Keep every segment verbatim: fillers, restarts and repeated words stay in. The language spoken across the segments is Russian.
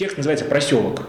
Текст называется «Проселок».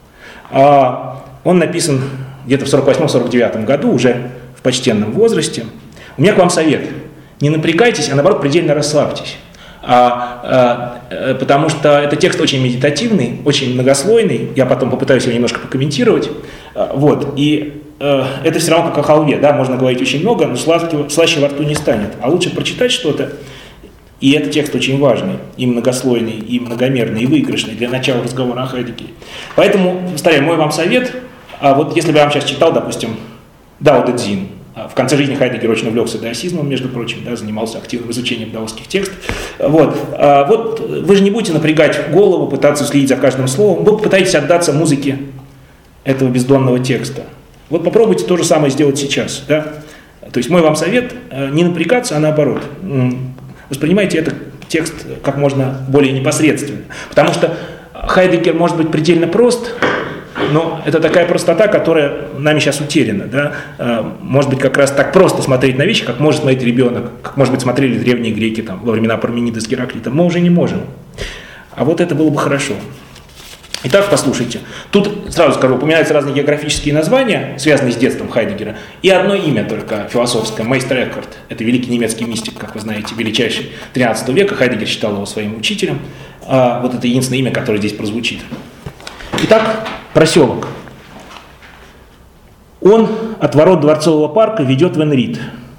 Он написан где-то в сорок восьмом — сорок девятом году, уже в почтенном возрасте. У меня к вам совет. Не напрягайтесь, а наоборот предельно расслабьтесь. А, а, потому что это текст очень медитативный, очень многослойный. Я потом попытаюсь его немножко покомментировать. А, вот. И а, это все равно как о халве. Да? Можно говорить очень много, но сладкого, слаще во рту не станет. А лучше прочитать что-то. И этот текст очень важный, и многослойный, и многомерный, и выигрышный для начала разговора о Хайдегере. Поэтому, повторяю, мой вам совет, а вот если бы я вам сейчас читал, допустим, Дао Дэ Цзин, в конце жизни Хайдегер очень увлекся даосизмом, между прочим, да, занимался активным изучением даосских текстов. Вот. А вот вы же не будете напрягать голову, пытаться следить за каждым словом, вы попытаетесь отдаться музыке этого бездонного текста. Вот попробуйте то же самое сделать сейчас. Да? То есть мой вам совет, не напрягаться, а наоборот. Воспринимайте этот текст как можно более непосредственно. Потому что Хайдегер может быть предельно прост, но это такая простота, которая нами сейчас утеряна. Да? Может быть, как раз так просто смотреть на вещи, как может смотреть ребенок, как, может быть, смотрели древние греки там, во времена Парменида с Гераклитом. Мы уже не можем. А вот это было бы хорошо. Итак, послушайте. Тут, сразу скажу, упоминаются разные географические названия, связанные с детством Хайдегера, и одно имя только философское, Мейстер Экхарт. Это великий немецкий мистик, как вы знаете, величайший тринадцатого века. Хайдегер считал его своим учителем. А вот это единственное имя, которое здесь прозвучит. Итак, проселок. Он от ворот Дворцового парка ведет в Энрид.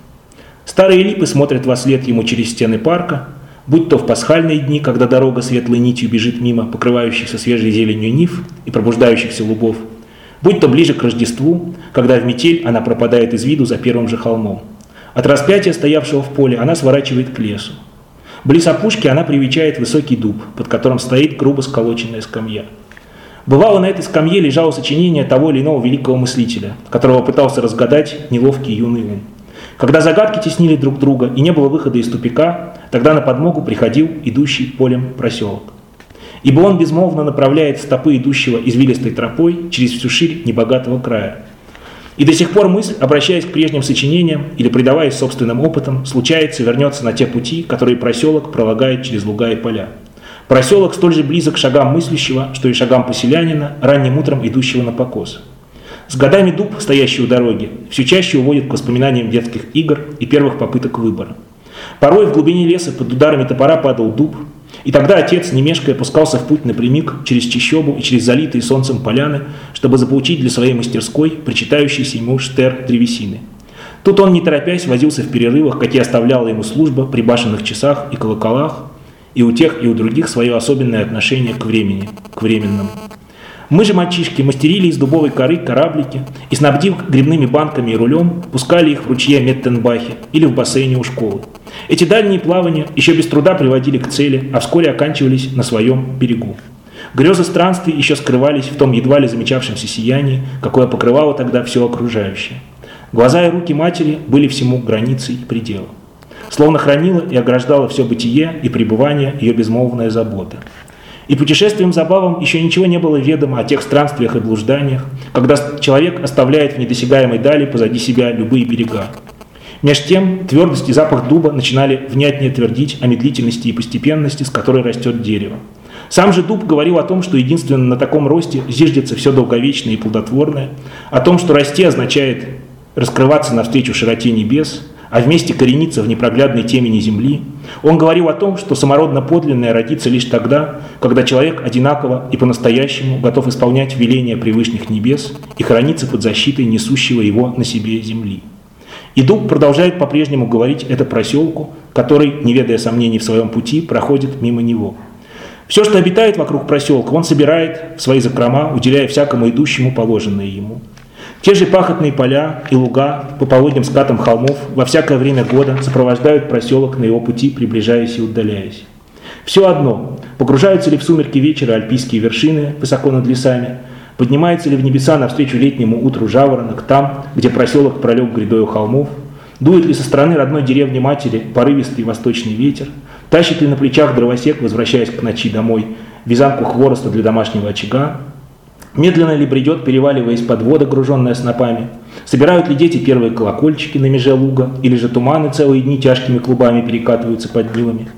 Старые липы смотрят вослед ему через стены парка, будь то в пасхальные дни, когда дорога светлой нитью бежит мимо покрывающихся свежей зеленью нив и пробуждающихся лугов, будь то ближе к Рождеству, когда в метель она пропадает из виду за первым же холмом. От распятия, стоявшего в поле, она сворачивает к лесу. Близ опушки она привечает высокий дуб, под которым стоит грубо сколоченная скамья. Бывало, на этой скамье лежало сочинение того или иного великого мыслителя, которого пытался разгадать неловкий юный ум. Когда загадки теснили друг друга и не было выхода из тупика, тогда на подмогу приходил идущий полем проселок. Ибо он безмолвно направляет стопы идущего извилистой тропой через всю ширь небогатого края. И до сих пор мысль, обращаясь к прежним сочинениям или предаваясь собственным опытам, случается вернется на те пути, которые проселок пролагает через луга и поля. Проселок столь же близок к шагам мыслящего, что и шагам поселянина, ранним утром идущего на покос. С годами дуб, стоящий у дороги, все чаще уводит к воспоминаниям детских игр и первых попыток выбора. Порой в глубине леса под ударами топора падал дуб, и тогда отец, не мешкая, пускался в путь напрямик через чащобу и через залитые солнцем поляны, чтобы заполучить для своей мастерской причитающийся ему штер древесины. Тут он, не торопясь, возился в перерывах, какие оставляла ему служба при башенных часах и колоколах, и у тех, и у других свое особенное отношение к времени, к временному. Мы же, мальчишки, мастерили из дубовой коры кораблики и, снабдив грибными банками и рулем, пускали их в ручье Меттенбахе или в бассейне у школы. Эти дальние плавания еще без труда приводили к цели, а вскоре оканчивались на своем берегу. Грезы странствий еще скрывались в том едва ли замечавшемся сиянии, какое покрывало тогда все окружающее. Глаза и руки матери были всему границей и пределом. Словно хранила и ограждала все бытие и пребывание ее безмолвная забота. И путешествием-забавам еще ничего не было ведомо о тех странствиях и блужданиях, когда человек оставляет в недосягаемой дали позади себя любые берега. Меж тем твердость и запах дуба начинали внятнее твердить о медлительности и постепенности, с которой растет дерево. Сам же дуб говорил о том, что единственно на таком росте зиждется все долговечное и плодотворное, о том, что расти означает раскрываться навстречу широте небес, а вместе корениться в непроглядной темени земли. Он говорил о том, что самородно подлинное родится лишь тогда, когда человек одинаково и по-настоящему готов исполнять веления превышних небес и храниться под защитой несущего его на себе земли. И дуб продолжает по-прежнему говорить это проселку, который, не ведая сомнений в своем пути, проходит мимо него. Все, что обитает вокруг проселка, он собирает в свои закрома, уделяя всякому идущему положенное ему. Те же пахотные поля и луга по пологим скатам холмов во всякое время года сопровождают проселок на его пути, приближаясь и удаляясь. Все одно, погружаются ли в сумерки вечера альпийские вершины высоко над лесами, поднимается ли в небеса навстречу летнему утру жаворонок там, где проселок пролег грядою холмов, дует ли со стороны родной деревни матери порывистый восточный ветер, тащит ли на плечах дровосек, возвращаясь к ночи домой, вязанку хвороста для домашнего очага, медленно ли бредет, переваливаясь под воду, груженная снопами, собирают ли дети первые колокольчики на меже луга, или же туманы целые дни тяжкими клубами перекатываются под нивами.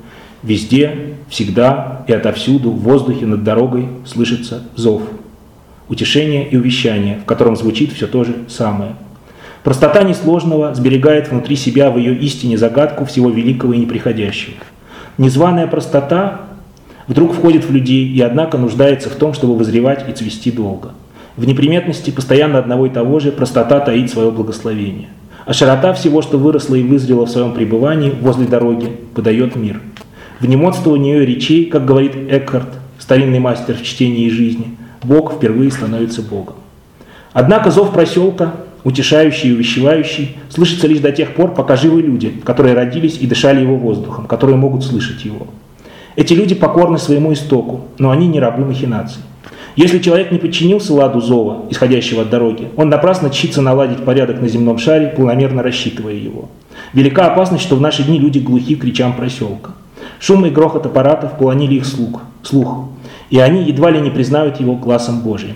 Везде, всегда и отовсюду в воздухе над дорогой слышится зов, утешение и увещание, в котором звучит все то же самое. Простота несложного сберегает внутри себя в ее истине загадку всего великого и неприходящего. Незваная простота вдруг входит в людей и, однако, нуждается в том, чтобы вызревать и цвести долго. В неприметности постоянно одного и того же простота таит свое благословение. А широта всего, что выросло и вызрело в своем пребывании возле дороги, подает мир. В немодствовании ее речей, как говорит Экхарт, старинный мастер в чтении и жизни, Бог впервые становится Богом. Однако зов проселка, утешающий и увещевающий, слышится лишь до тех пор, пока живы люди, которые родились и дышали его воздухом, которые могут слышать его. Эти люди покорны своему истоку, но они не рабы махинаций. Если человек не подчинился ладу зова, исходящего от дороги, он напрасно чтится наладить порядок на земном шаре, планомерно рассчитывая его. Велика опасность, что в наши дни люди глухи к речам проселка. Шум и грохот аппаратов полонили их слух, слух, и они едва ли не признают его гласом Божиим.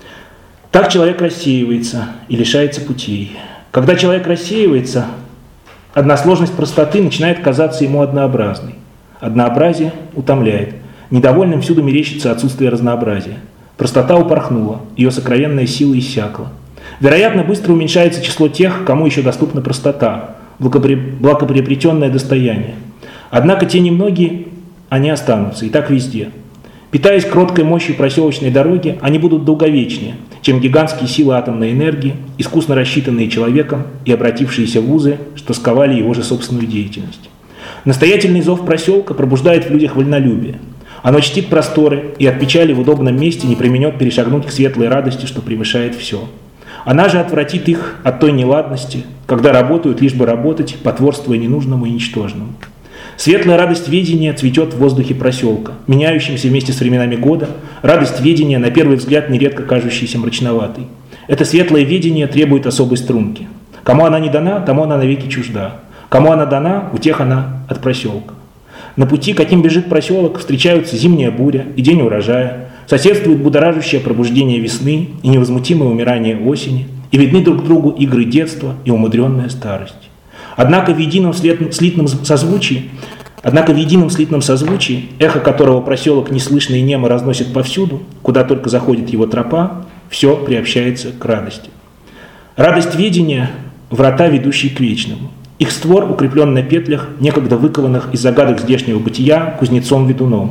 Так человек рассеивается и лишается путей. Когда человек рассеивается, односложность простоты начинает казаться ему однообразной. Однообразие утомляет. Недовольным всюду мерещится отсутствие разнообразия. Простота упорхнула, ее сокровенная сила иссякла. Вероятно, быстро уменьшается число тех, кому еще доступна простота, благоприобретенное достояние. Однако те немногие, они останутся, и так везде. Питаясь кроткой мощью проселочной дороги, они будут долговечнее, чем гигантские силы атомной энергии, искусно рассчитанные человеком и обратившиеся в узы, что сковали его же собственную деятельность. Настоятельный зов проселка пробуждает в людях вольнолюбие. Оно чтит просторы и от печали в удобном месте не применет перешагнуть к светлой радости, что превышает все. Она же отвратит их от той неладности, когда работают лишь бы работать, потворствуя ненужному и ничтожному. Светлая радость ведения цветет в воздухе проселка, меняющимся вместе с временами года, радость ведения, на первый взгляд, нередко кажущейся мрачноватой. Это светлое ведение требует особой струнки. Кому она не дана, тому она навеки чужда. Кому она дана, у тех она от проселка. На пути, каким бежит проселок, встречаются зимняя буря и день урожая, соседствует будоражащее пробуждение весны и невозмутимое умирание осени, и видны друг другу игры детства и умудренная старость. Однако в едином слитном созвучии, однако в едином слитном созвучии, эхо которого проселок неслышно и немо разносит повсюду, куда только заходит его тропа, все приобщается к радости. Радость ведения – врата, ведущие к вечному. Их створ укреплен на петлях, некогда выкованных из загадок здешнего бытия кузнецом-ведуном.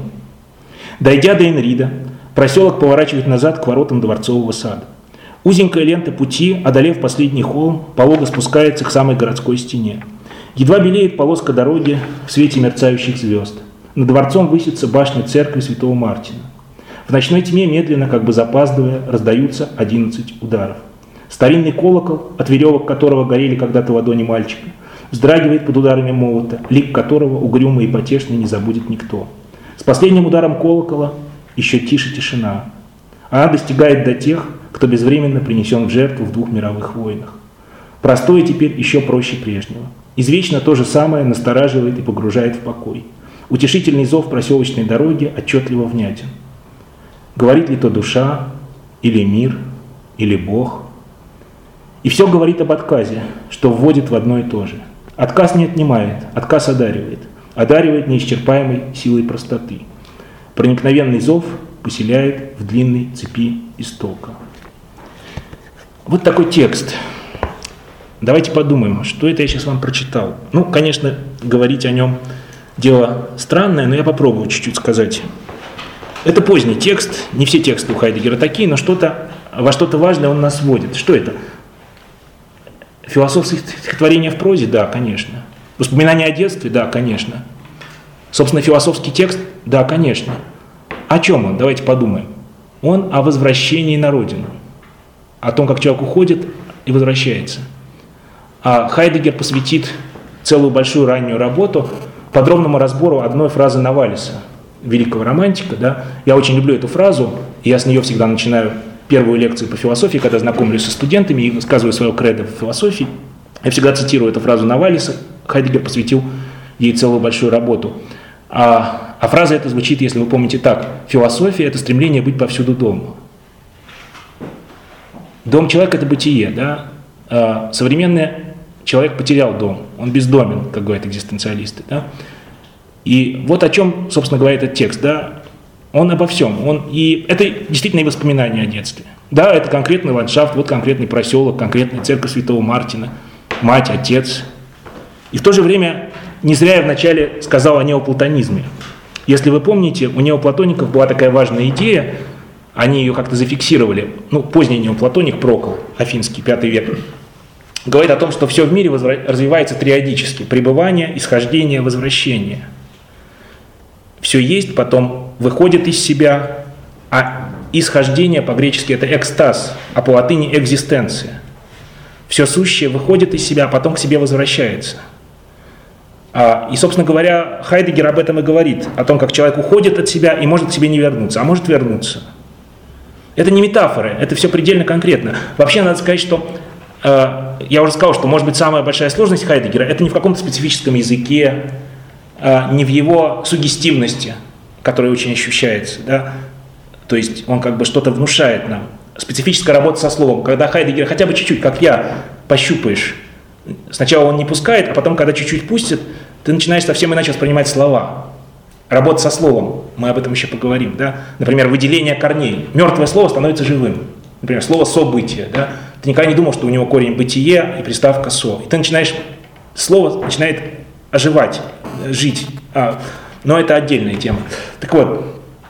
Дойдя до Энрида, проселок поворачивает назад к воротам дворцового сада. Узенькая лента пути, одолев последний холм, полого спускается к самой городской стене. Едва белеет полоска дороги в свете мерцающих звезд. Над дворцом высится башня церкви святого Мартина. В ночной тьме, медленно, как бы запаздывая, раздаются одиннадцать ударов. Старинный колокол, от веревок которого горели когда-то ладони мальчика, вздрагивает под ударами молота, лик которого угрюмый и потешный не забудет никто. С последним ударом колокола еще тише тишина. Она достигает до тех, кто безвременно принесен в жертву в двух мировых войнах. Простое теперь еще проще прежнего. Извечно то же самое настораживает и погружает в покой. Утешительный зов проселочной дороги отчетливо внятен. Говорит ли то душа, или мир, или Бог? И все говорит об отказе, что вводит в одно и то же. Отказ не отнимает, отказ одаривает. Одаривает неисчерпаемой силой простоты. Проникновенный зов поселяет в длинной цепи истока. Вот такой текст. Давайте подумаем, что это я сейчас вам прочитал. Ну, конечно, говорить о нем дело странное, но я попробую чуть-чуть сказать. Это поздний текст, не все тексты у Хайдеггера такие, но что-то, во что-то важное он нас вводит. Что это? Философское стихотворение в прозе? Да, конечно. Воспоминания о детстве? Да, конечно. Собственно, философский текст? Да, конечно. О чем он? Давайте подумаем. Он о возвращении на родину. О том, как человек уходит и возвращается. А Хайдеггер посвятит целую большую раннюю работу подробному разбору одной фразы Новалиса, великого романтика. Да? Я очень люблю эту фразу, и я с нее всегда начинаю первую лекцию по философии, когда знакомлюсь со студентами и высказываю свое кредо в философии. Я всегда цитирую эту фразу Новалиса. Хайдеггер посвятил ей целую большую работу. А, а фраза эта звучит, если вы помните, так. Философия – это стремление быть повсюду дома. Дом человека – это бытие. Да? А, современный человек потерял дом. Он бездомен, как говорят экзистенциалисты. Да? И вот о чем, собственно говоря, этот текст, да, он обо всем. Он, и это действительно и воспоминания о детстве. Да, это конкретный ландшафт, вот конкретный проселок, конкретная церковь Святого Мартина, мать, отец. И в то же время, не зря я вначале сказал о неоплатонизме. Если вы помните, у неоплатоников была такая важная идея, они ее как-то зафиксировали, ну, поздний неоплатоник Прокл, афинский, пятый век, говорит о том, что все в мире возра- развивается триадически: пребывание, исхождение, возвращение. Все есть, потом выходит из себя, а исхождение по-гречески это экстаз, а по латыни экзистенция. Все сущее выходит из себя, а потом к себе возвращается. А, и, собственно говоря, Хайдеггер об этом и говорит, о том, как человек уходит от себя и может к себе не вернуться, а может вернуться. Это не метафоры, это все предельно конкретно. Вообще, надо сказать, что э, я уже сказал, что, может быть, самая большая сложность Хайдеггера это не в каком-то специфическом языке, э, не в его суггестивности, которая очень ощущается, да? То есть он как бы что-то внушает нам. Специфическая работа со словом, когда Хайдеггер хотя бы чуть-чуть, как я, пощупаешь. Сначала он не пускает, а потом, когда чуть-чуть пустит, ты начинаешь совсем иначе воспринимать слова. Работа со словом, мы об этом еще поговорим. Да? Например, выделение корней. Мертвое слово становится живым. Например, слово «событие». Да? Ты никогда не думал, что у него корень «бытие» и приставка «со». И ты начинаешь, слово начинает оживать, жить. А, но это отдельная тема. Так вот,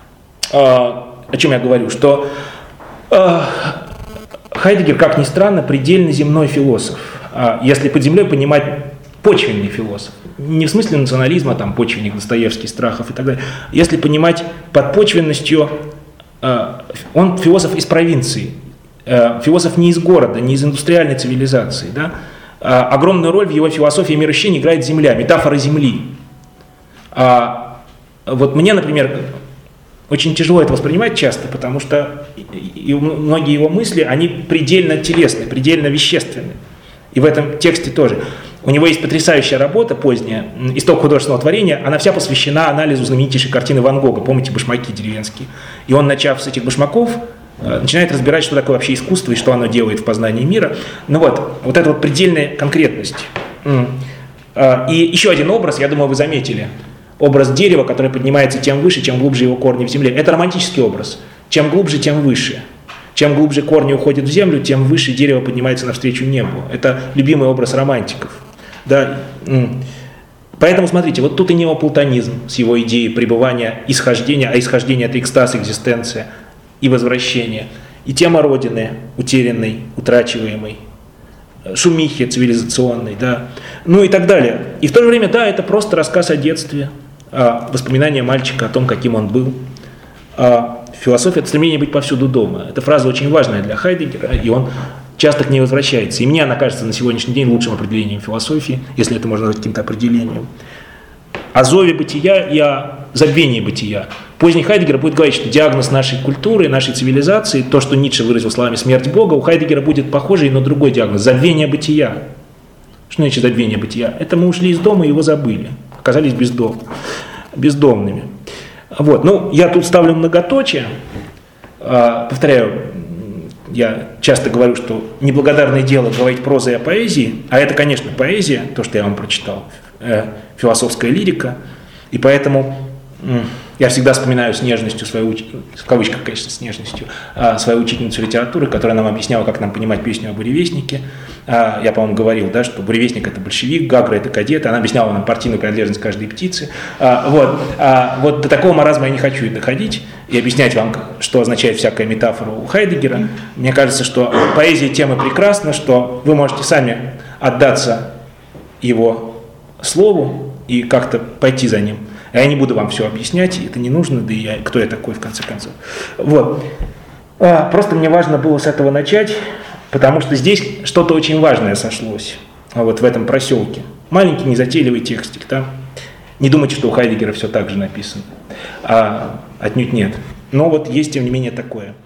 а, о чем я говорю, что а, Хайдеггер, как ни странно, предельно земной философ. А, если под землей понимать почвенный философ. Не в смысле национализма, там, почвенник, Достоевский, Страхов и так далее. Если понимать под почвенностью, э, он философ из провинции, э, философ не из города, не из индустриальной цивилизации. Да? А, огромную роль в его философии мироощущения играет земля, метафора земли. А, вот мне, например, очень тяжело это воспринимать часто, потому что и, и многие его мысли, они предельно телесны, предельно вещественны. И в этом тексте тоже. У него есть потрясающая работа поздняя, «Исток художественного творения», она вся посвящена анализу знаменитейшей картины Ван Гога, помните, башмаки деревенские. И он, начав с этих башмаков, начинает разбирать, что такое вообще искусство и что оно делает в познании мира. Ну вот, вот эта вот предельная конкретность. И еще один образ, я думаю, вы заметили. Образ дерева, которое поднимается тем выше, чем глубже его корни в земле. Это романтический образ. Чем глубже, тем выше. Чем глубже корни уходят в землю, тем выше дерево поднимается навстречу небу. Это любимый образ романтиков. Да? Поэтому, смотрите, вот тут и неоплатонизм с его идеей пребывания, исхождения, а исхождение – это экстаз, экзистенция и возвращение. И тема Родины, утерянной, утрачиваемой, шумихи цивилизационной, да? Ну и так далее. И в то же время, да, это просто рассказ о детстве, о воспоминания мальчика, о том, каким он был. А философия – это стремление быть повсюду дома. Эта фраза очень важная для Хайдеггера, и он часто к ней возвращается. И мне она кажется на сегодняшний день лучшим определением философии, если это можно назвать каким-то определением. О зове бытия и о забвении бытия. Поздний Хайдеггер будет говорить, что диагноз нашей культуры, нашей цивилизации, то, что Ницше выразил словами «смерть Бога», у Хайдеггера будет похожий, но другой диагноз – забвение бытия. Что значит забвение бытия? Это мы ушли из дома и его забыли, оказались бездом, бездомными. Вот. Ну, я тут ставлю многоточие. Повторяю, я часто говорю, что неблагодарное дело говорить прозой о поэзии, а это, конечно, поэзия, то, что я вам прочитал, философская лирика, и поэтому я всегда вспоминаю с нежностью свою, уч... в кавычках, конечно, с нежностью, свою учительницу литературы, которая нам объясняла, как нам понимать песню о буревестнике. Я, по-моему, говорил, да, что буревестник – это большевик, Гагра – это кадет, она объясняла нам партийную принадлежность каждой птицы. Вот. Вот до такого маразма я не хочу доходить и объяснять вам, что означает всякая метафора у Хайдеггера. Мне кажется, что поэзия темы прекрасна, что вы можете сами отдаться его слову и как-то пойти за ним. Я не буду вам все объяснять, это не нужно, да и я, кто я такой в конце концов. Вот. А, просто мне важно было с этого начать, потому что здесь что-то очень важное сошлось, вот в этом проселке. Маленький незатейливый текстик, да? Не думайте, что у Хайдеггера все так же написано, а отнюдь нет. Но вот есть, тем не менее, такое.